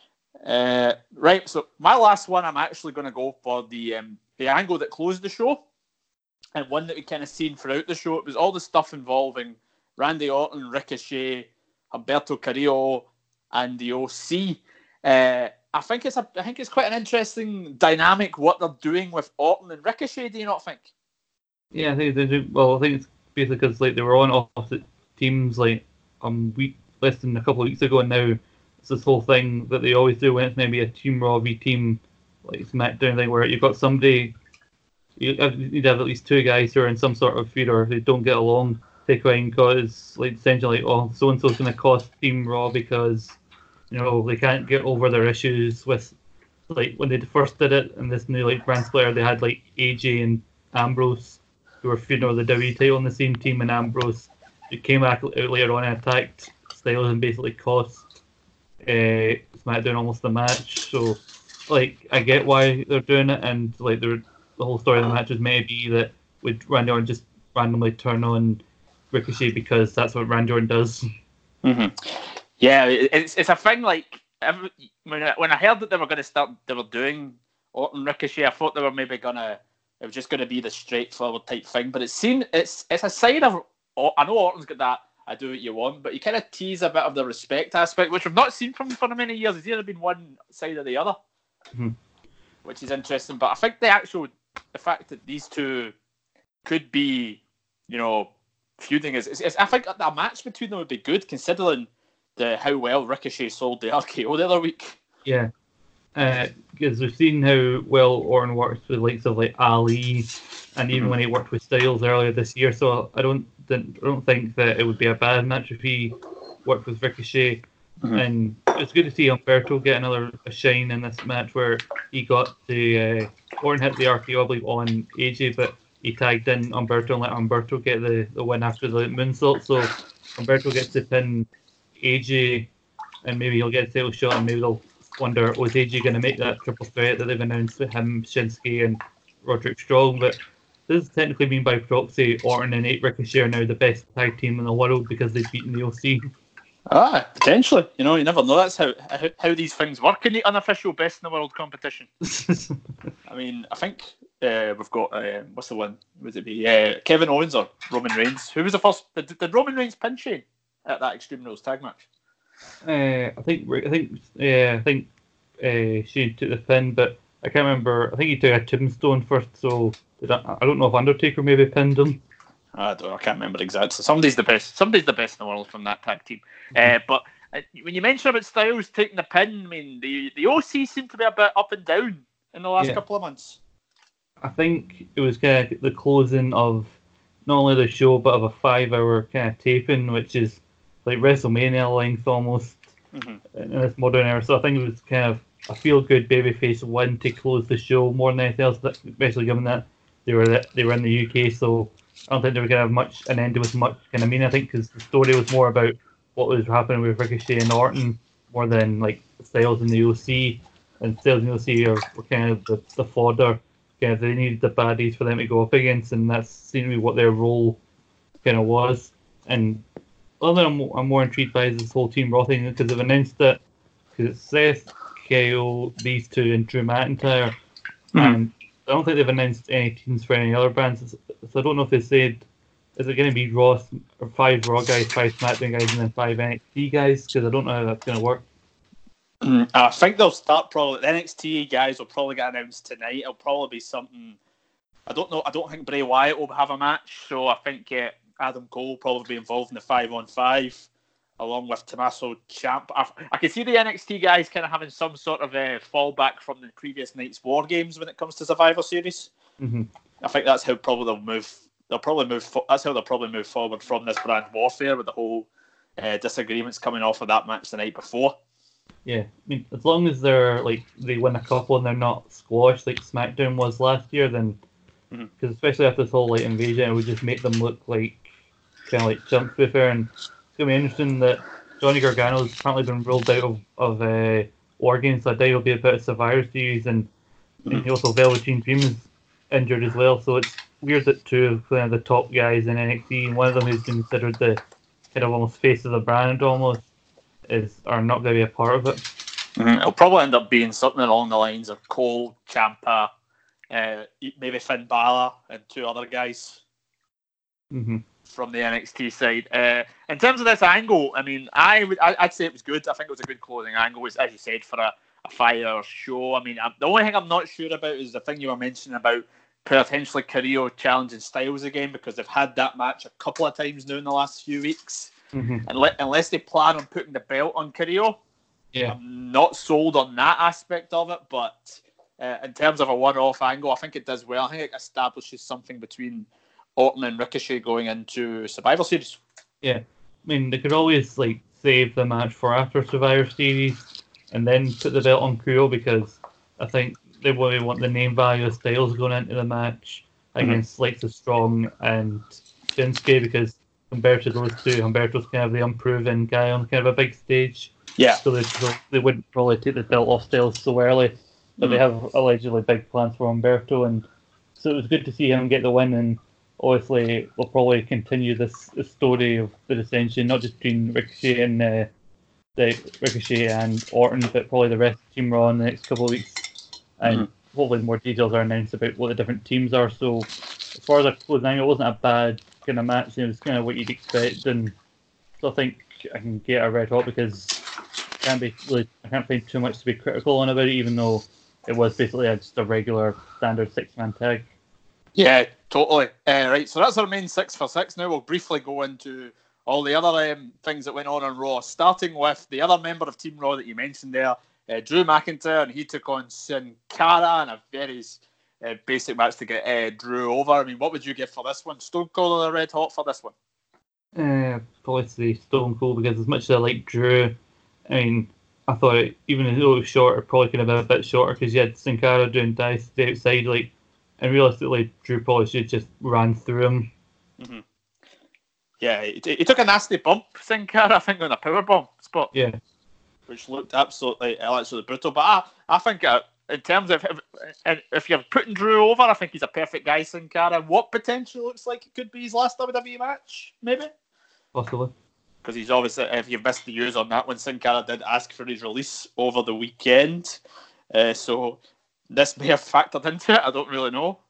Uh, right, so my last one, I'm actually going to go for the um, the angle that closed the show, and one that we kind of seen throughout the show. It was all the stuff involving Randy Orton, Ricochet, Humberto Carrillo, and the O C. Uh, I think it's a, I think it's quite an interesting dynamic what they're doing with Orton and Ricochet. Do you not think? Yeah, I think they do. Well, I think it's basically because like they were on opposite teams like um week less than a couple of weeks ago, and now it's this whole thing that they always do when it's maybe a Team Raw v Team like SmackDown thing where you've got somebody, you need to have at least two guys who are in some sort of feud or who don't get along, take away because like essentially, oh, so and so's going to cost Team Raw because you know they can't get over their issues with like when they first did it and this new like brand splitter they had like A J and Ambrose who were feuding over the W title on the same team, and Ambrose it came back out later on and attacked Styles and basically cost uh, SmackDown almost the match. So, like, I get why they're doing it, and like the the whole story of the match was maybe that would Randy Orton just randomly turn on Ricochet because that's what Randy Orton does. Mm-hmm. Yeah, it's it's a thing. Like every, when I, when I heard that they were going to start, they were doing Orton Ricochet. I thought they were maybe gonna it was just going to be the straightforward type thing. But it seemed it's it's a side of. I know Orton's got that. I do what you want, but you kind of tease a bit of the respect aspect, which we've not seen from him for many years. It's either been one side or the other, Mm-hmm. which is interesting. But I think the actual, the fact that these two could be, you know, feuding is, is, is I think a match between them would be good, considering the how well Ricochet sold the R K O the other week. Yeah, because uh, we've seen how well Orton works with the likes of like Ali, and even mm-hmm. when he worked with Styles earlier this year. So I don't. I don't think that it would be a bad match if he worked with Ricochet. Mm-hmm. And it's good to see Humberto get another shine in this match where he got the uh, Orton hit the R K O, I believe, on A J, but he tagged in Humberto and let Humberto get the, the win after the moonsault. So Humberto gets to pin A J, and maybe he'll get a title shot, and maybe they'll wonder, oh, is A J going to make that triple threat that they've announced with him, Shinsuke, and Roderick Strong? But this is technically mean by proxy, Orton and eight Ricochet are now the best tag team in the world because they've beaten the O C. Ah, potentially. You know, you never know. That's how how, how these things work in the unofficial best in the world competition. I mean, I think uh, we've got, uh, what's the one? Would it be uh, Kevin Owens or Roman Reigns? Who was the first? Did, did Roman Reigns pin Shane at that Extreme Rules tag match? Uh, I think, I think, yeah, I think uh, Shane took the pin, but I can't remember. I think he took a tombstone first, so did I, I don't know if Undertaker maybe pinned him. I don't know, I can't remember exactly. Somebody's the best. Somebody's the best in the world from that tag team. Mm-hmm. Uh, but uh, when you mention about Styles taking the pin, I mean, the the O C seemed to be a bit up and down in the last yeah. couple of months. I think it was kind of the closing of not only the show but of a five-hour kind of taping, which is like WrestleMania length almost mm-hmm. in this modern era. So I think it was kind of a feel-good babyface win to close the show more than anything else, especially given that they were they were in the U K. So I don't think they were going to have much an end with much kind of meaning. I think because the story was more about what was happening with Ricochet and Orton more than like Styles and the O C. And Styles and the O C are, were kind of the, the fodder. Kind of, they needed the baddies for them to go up against, and that seemed to be what their role kind of was. And other than I'm, I'm more intrigued by is this whole Team Raw thing because they've announced that because it's Seth, K O, these two, and Drew McIntyre, mm-hmm. and I don't think they've announced any teams for any other brands. So I don't know if they said, is it going to be Raw or five Raw guys, five SmackDown guys, and then five N X T guys? Because I don't know how that's going to work. Mm, I think they'll start probably. The N X T guys will probably get announced tonight. It'll probably be something. I don't know. I don't think Bray Wyatt will have a match. So I think uh, Adam Cole will probably be involved in the five on five, along with Tommaso Ciampa. I, I can see the N X T guys kind of having some sort of a uh, fallback from the previous night's War Games when it comes to Survivor Series. Mm-hmm. I think that's how probably they'll move. They'll probably move. Fo- that's how they'll probably move forward from this brand warfare with the whole uh, disagreements coming off of that match the night before. Yeah, I mean, as long as they're like they win a couple and they're not squashed like SmackDown was last year, then because mm-hmm. especially after this whole like invasion, it would just make them look like kind of like chumps. To be fair, and it's gonna be interesting that Johnny Gargano's apparently been ruled out of of uh, War Games, so I doubt he'll be a bit of Survivor Series, and, mm-hmm. and he also Velveteen Dream is injured as well. So it's weird that two of uh, the top guys in N X T, and one of them who's been considered the kind of almost face of the brand almost, is are not going to be a part of it. Mm-hmm. It'll probably end up being something along the lines of Cole, Ciampa, uh, maybe Finn Balor, and two other guys mm-hmm. from the N X T side. Uh, in terms of this angle, I mean, I would, I, I'd say it was good. I think it was a good closing angle, as you said, for a, a five-hour show. I mean, I'm, the only thing I'm not sure about is the thing you were mentioning about potentially Carrillo challenging Styles again, because they've had that match a couple of times now in the last few weeks. Mm-hmm. Unless, unless they plan on putting the belt on Carrillo, yeah. I'm not sold on that aspect of it. But uh, in terms of a one-off angle, I think it does well. I think it establishes something between Orton and Ricochet going into Survivor Series. Yeah, I mean, they could always like save the match for after Survivor Series and then put the belt on Carrillo, because I think they really want the name value of Styles going into the match mm-hmm. against Lex Strong and Shinsuke, because compared to those two, Humberto's kind of the unproven guy on kind of a big stage. Yeah. So they, so they wouldn't probably take the belt off Styles so early, but mm. they have allegedly big plans for Humberto, and so it was good to see him get the win. And obviously, we'll probably continue this, this story of the dissension, not just between Ricochet and uh, the Ricochet and Orton, but probably the rest of Team Raw in the next couple of weeks. And mm. hopefully, more details are announced about what the different teams are. So, as far as a closing angle, it wasn't a bad kind of match. It was kind of what you'd expect, and so I think I can get a red hot because I can't be really, I can't find too much to be critical on about it, even though it was basically a, just a regular standard six-man tag. Yeah, totally. Uh, right, so that's our main six for six. Now we'll briefly go into all the other um, things that went on on Raw, starting with the other member of Team Raw that you mentioned there, uh, Drew McIntyre, and he took on Sin Cara in a very uh, basic match to get uh, Drew over. I mean, what would you give for this one? Stone Cold or the Red Hot for this one? Uh, probably say Stone Cold, because as much as I like Drew, I mean, I thought it, even though it was short, it probably could have been a bit shorter because you had Sin Cara doing dice the outside, like, and realistically, Drew probably should have just ran through him. Mm-hmm. Yeah, he, he took a nasty bump, Sin Cara, I think, on a powerbomb spot. Yeah. Which looked absolutely, absolutely brutal. But I, I think uh, in terms of if, if you're putting Drew over, I think he's a perfect guy, Sin Cara. What potentially looks like it could be his last W W E match, maybe? Possibly. Because he's obviously, if you've missed the news on that one, Sin Cara did ask for his release over the weekend. Uh, so this may have factored into it. I don't really know.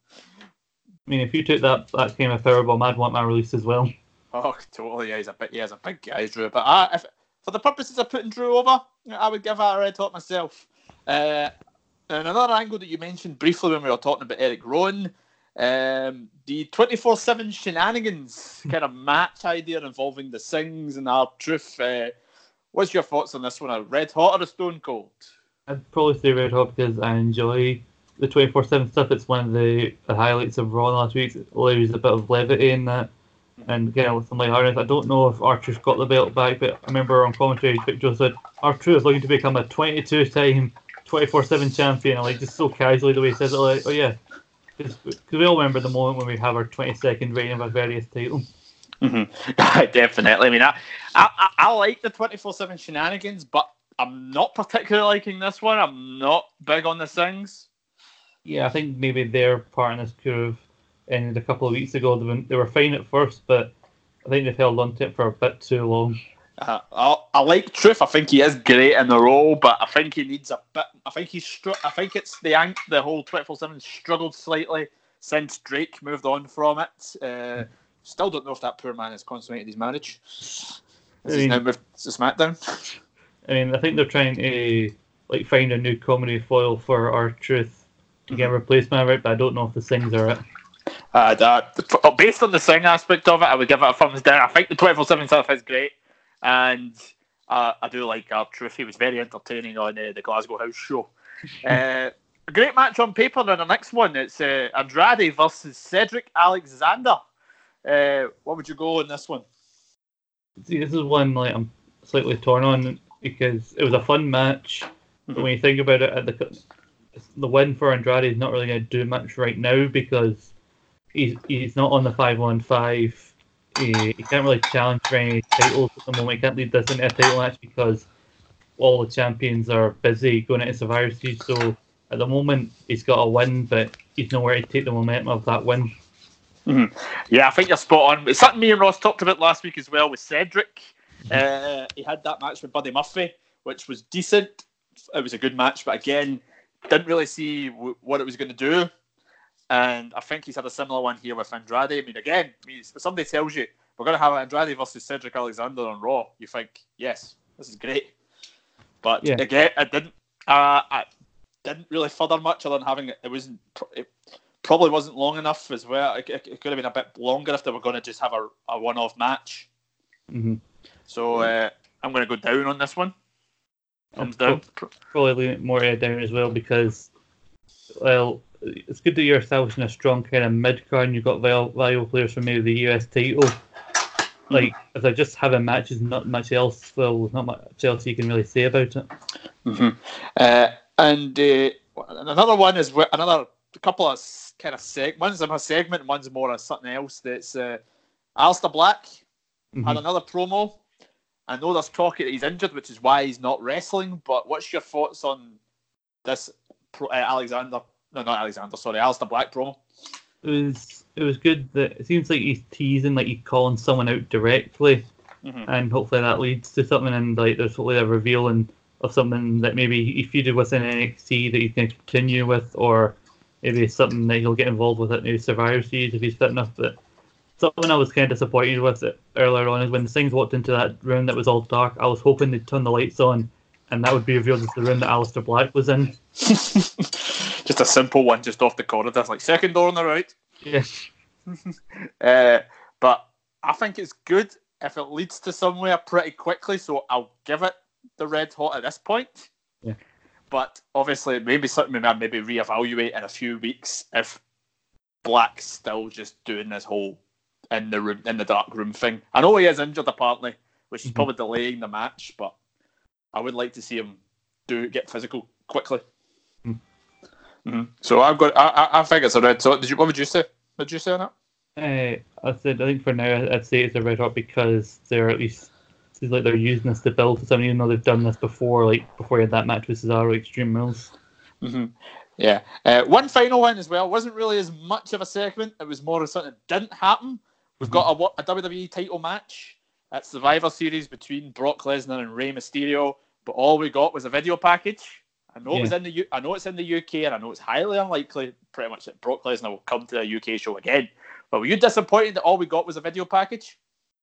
I mean, if you took that that kind of powerbomb, I'd want my release as well. Oh, totally. Yeah, he's a big, yeah, he's a big guy, Drew. But I, if, for the purposes of putting Drew over, I would give that a red hot myself. Uh, and another angle that you mentioned briefly when we were talking about Eric Rowan, um, the twenty-four seven shenanigans kind of match idea involving the Sings and R-Truth. Uh, what's your thoughts on this one? A red hot or a stone cold? I'd probably say red hot because I enjoy the twenty-four seven stuff. It's one of the, the highlights of Raw last week. It allows a bit of levity in that. And again, with some lightheartedness, I don't know if R-Truth got the belt back, but I remember on commentary, Big Joe said R-Truth is looking to become a twenty-two time twenty-four seven champion. Like, just so casually the way he says it, like, oh yeah. Because we all remember the moment when we have our twenty-second reign of a various title. Mm-hmm. Definitely. I mean, I, I, I like the twenty-four seven shenanigans, but I'm not particularly liking this one. I'm not big on the Sings. Yeah, I think maybe their part in this could have ended a couple of weeks ago. They were, they were fine at first, but I think they've held on to it for a bit too long. Uh, I, I like Truth. I think he is great in the role, but I think he needs a bit. I think he's. Str- I think it's the the whole twenty-four seven struggled slightly since Drake moved on from it. Uh, still don't know if that poor man has consummated his marriage. I mean, he's now moved to SmackDown. I mean, I think they're trying to like find a new comedy foil for R-Truth to get a replacement of it, but I don't know if the Sings are it. Uh, that, based on the Sing aspect of it, I would give it a thumbs down. I think the twenty-four seven stuff is great, and uh, I do like R-Truth. He was very entertaining on uh, the Glasgow House show. uh, a great match on paper. Then the next one, it's uh, Andrade versus Cedric Alexander. Uh, what would you go in this one? See, this is one like I'm slightly torn on because it was a fun match, mm-hmm. but when you think about it, at the the win for Andrade is not really going to do much right now because he's he's not on the five on five. He, he can't really challenge for any titles at the moment. He can't lead this into a title match because all the champions are busy going into Survivor Series. So at the moment, he's got a win, but he's nowhere to take the momentum of that win. Mm-hmm. Yeah, I think you're spot on. It's something me and Ross talked about last week as well with Cedric. Uh, he had that match with Buddy Murphy, which was decent. It was a good match, but again, didn't really see w- what it was going to do. And I think he's had a similar one here with Andrade. I mean, again, I mean, if somebody tells you we're going to have Andrade versus Cedric Alexander on Raw, you think, yes, this is great. But yeah. again, it didn't. Uh, I didn't really further much other than having it. It wasn't. It probably wasn't long enough as well. It, it, it could have been a bit longer if they were going to just have a, a one-off match. Mm-hmm. So uh, I'm going to go down on this one. Thumbs down. Probably more uh, down as well because, well, it's good that you're establishing a strong kind of mid-card and you've got valuable players from maybe the U S title. Like, mm-hmm. if they're just having matches, not much else, well, there's not much else you can really say about it. Mm-hmm. Uh, and uh, another one is another couple of kind of seg. One's a segment, and one's more of something else. That's uh, Aleister Black mm-hmm. had another promo. I know there's talk that he's injured, which is why he's not wrestling. But what's your thoughts on this uh, Alexander? No, not Alexander. Sorry, Aleister Black promo. It was it was good that it seems like he's teasing, like he's calling someone out directly, mm-hmm. and hopefully that leads to something. And like there's hopefully a reveal and of something that maybe he feuded within N X T that he can continue with, or maybe something that he'll get involved with at maybe Survivor Series if he's fit enough. But something I was kind of disappointed with it earlier on is when the Sings walked into that room that was all dark. I was hoping they'd turn the lights on, and that would be revealed as the room that Aleister Black was in. Just a simple one, just off the corridor, like second door on the right. Yeah. uh, but I think it's good if it leads to somewhere pretty quickly. So I'll give it the red hot at this point. Yeah. But obviously, maybe something we might maybe reevaluate in a few weeks if Black's still just doing this whole in the room, in the dark room thing. I know he is injured apparently, which is mm-hmm. probably delaying the match, but I would like to see him do get physical quickly. Mm. Mm-hmm. So I've got. I, I I think it's a red hot. Did you? What would you say? What did you say on that? Uh, I said I think for now I'd say it's a red hot because they're at least it's like they're using this to build to something, even though they've done this before, like before you had that match with Cesaro Extreme Rules. Mm-hmm. Yeah. Uh, one final one as well. Wasn't really as much of a segment. It was more of something that didn't happen. We've got a, a W W E title match at Survivor Series between Brock Lesnar and Rey Mysterio, but all we got was a video package. I know Yeah. it was in the U- I know it's in the U K, and I know it's highly unlikely, pretty much, that Brock Lesnar will come to a U K show again. But were you disappointed that all we got was a video package?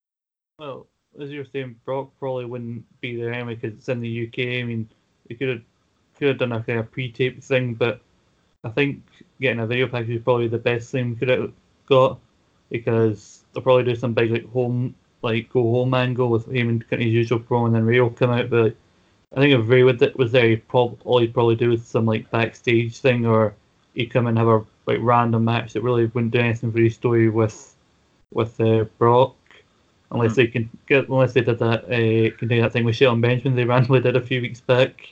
Well, as you were saying, Brock probably wouldn't be there anyway because it's in the U K. I mean, they could have could have done a kind of pre-tape thing, but I think getting a video package is probably the best thing we could have got because they'll probably do some big like home like go home angle with him and his usual promo, and then Ray will come out. But like, I think if Ray was there, he'd prob- all he'd probably do is some like backstage thing, or he'd come and have a like random match that really wouldn't do anything for his story with with uh, Brock, unless mm. they can get unless they did that uh, continue that thing with Shelton Benjamin they randomly did a few weeks back.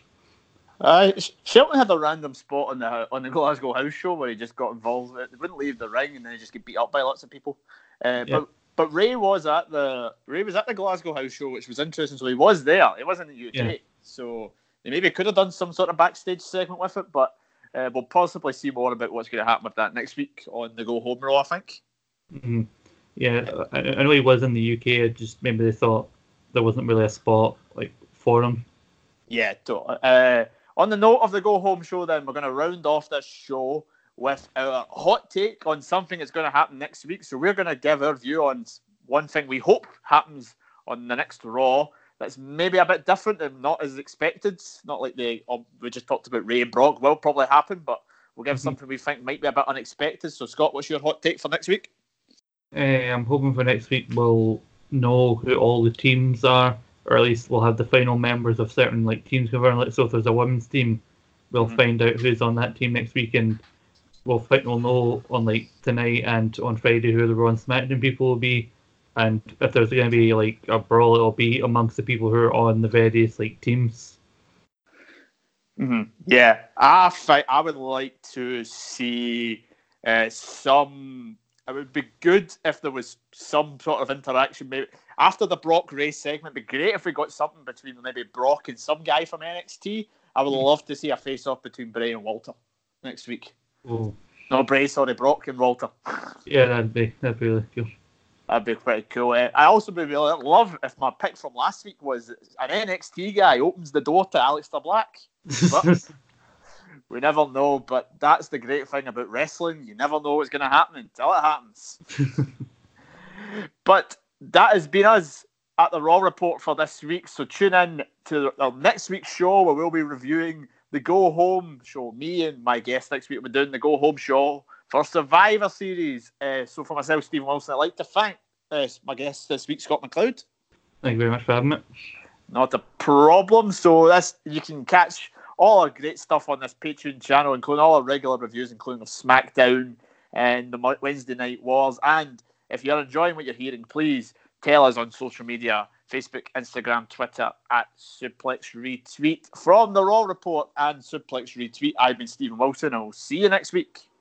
Uh, Shelton had a random spot on the on the Glasgow House show where he just got involved with it. He wouldn't leave the ring and then he just get beat up by lots of people. Uh, yeah. But but Ray was at the Ray was at the Glasgow House show, which was interesting. So he was there. He was in the U K. Yeah. So they maybe could have done some sort of backstage segment with it. But uh, we'll possibly see more about what's going to happen with that next week on the Go Home Raw, I think. Mm-hmm. Yeah, I, I know he was in the U K. Just maybe they thought there wasn't really a spot like for him. Yeah. Totally. Uh, On the note of the Go Home show, then, we're going to round off this show with our hot take on something that's going to happen next week. So we're going to give our view on one thing we hope happens on the next Raw that's maybe a bit different and not as expected. Not like the um, we just talked about Ray and Brock will probably happen, but we'll give mm-hmm. something we think might be a bit unexpected. So, Scott, what's your hot take for next week? Uh, I'm hoping for next week we'll know who all the teams are. Or at least we'll have the final members of certain like teams confirmed. Like, so if there's a women's team, we'll mm-hmm. find out who's on that team next week, and we'll find, we'll know on like tonight and on Friday who the Raw and SmackDown people will be, and if there's going to be like a brawl, it'll be amongst the people who are on the various like teams. Mm-hmm. Yeah, I fi- I would like to see uh, some. It would be good if there was some sort of interaction. Maybe after the Brock Ray segment, it'd be great if we got something between maybe Brock and some guy from N X T. I would love to see a face-off between Bray and Walter next week. Oh. No, Bray, sorry, Brock and Walter. Yeah, that'd be that'd be really cool. That'd be pretty cool. Uh, I also would really love if my pick from last week was an N X T guy opens the door to Aleister Black. But we never know, but that's the great thing about wrestling. You never know what's going to happen until it happens. But that has been us at the Raw Report for this week. So tune in to our next week's show where we'll be reviewing the Go Home show. Me and my guest next week will be doing the Go Home show for Survivor Series. Uh, so for myself, Stephen Wilson, I'd like to thank uh, my guest this week, Scott McLeod. Thank you very much for having me. Not a problem. So this you can catch all our great stuff on this Patreon channel, including all our regular reviews, including of SmackDown and the Wednesday Night Wars. And if you're enjoying what you're hearing, please tell us on social media, Facebook, Instagram, Twitter, at Suplex Retweet. From the Raw Report and Suplex Retweet, I've been Stephen Wilson, and we'll see you next week.